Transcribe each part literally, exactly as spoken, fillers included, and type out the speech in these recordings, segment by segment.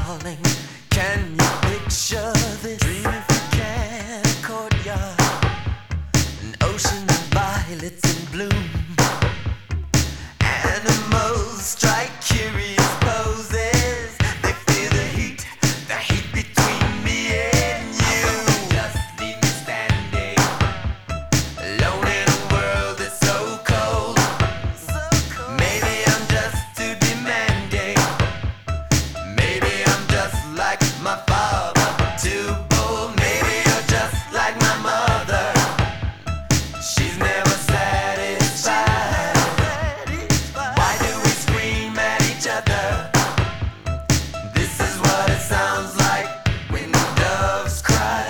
darling, can you picture this? Dream if you can, a courtyard, an ocean of violets in bloom. Animals strike curious poses. They feel the heat, the heat between me and you. Just leave me standing alone in a world that's so cold. Maybe I'm just too demanding. Maybe I'm just like my father, too bold. Maybe you're just like my mother. She's never satisfied. Why do we scream at each other? This is what it sounds like when the doves cry.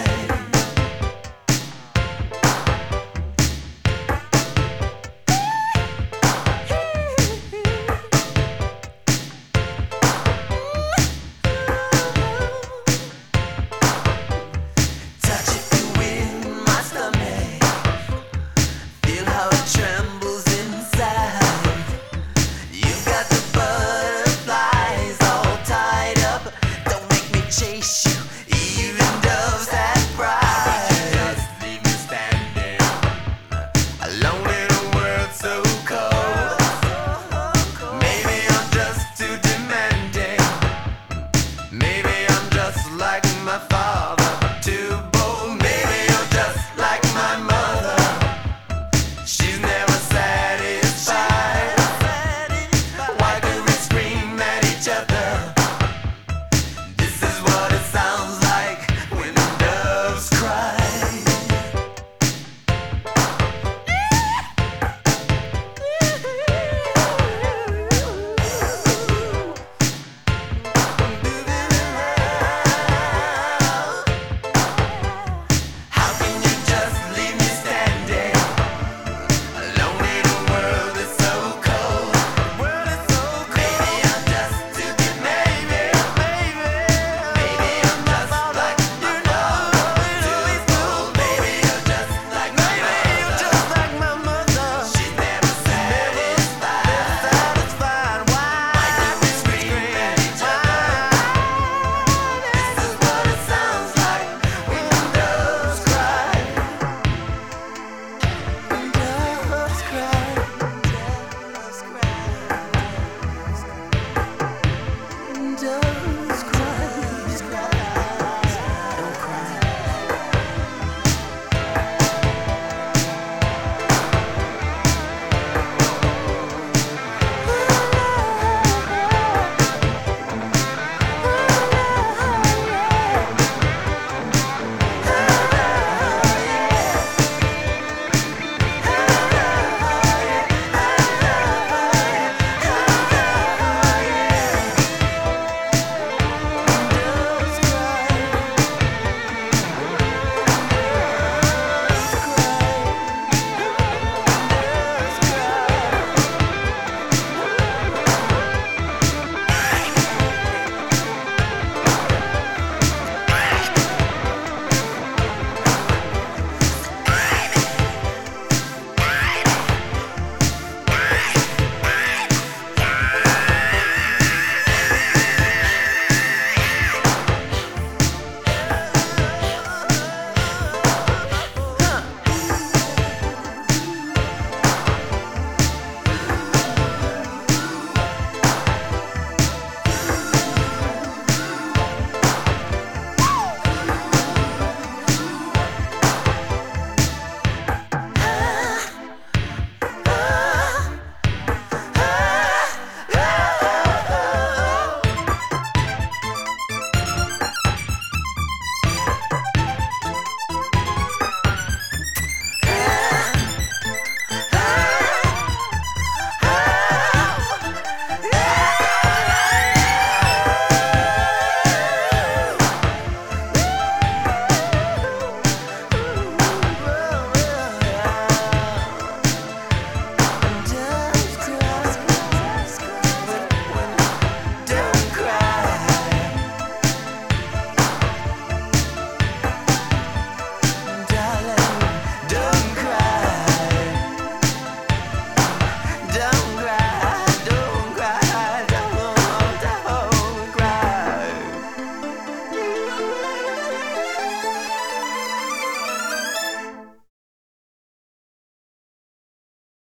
Touch it in my stomach. Feel how it trembles inside. You've got the butterflies all tied up. Don't make me chase you. Even doves have pride. Just leave me standing alone in a world so cold. Maybe I'm just too demanding. Maybe I'm just like my father, too bold. Maybe you're just like my mother. She's never satisfied. Why do we scream at each other? This is what it sounds like when the doves cry. How can you just leave me standing alone in a world that's so cold? Maybe I'm just too demanding. Maybe I'm just like my father, too bold. Maybe you're just like my mother. She's never satisfied. Why do we scream at each other? This is what it sounds like when the doves cry. Doves cry. Doves cry. Doves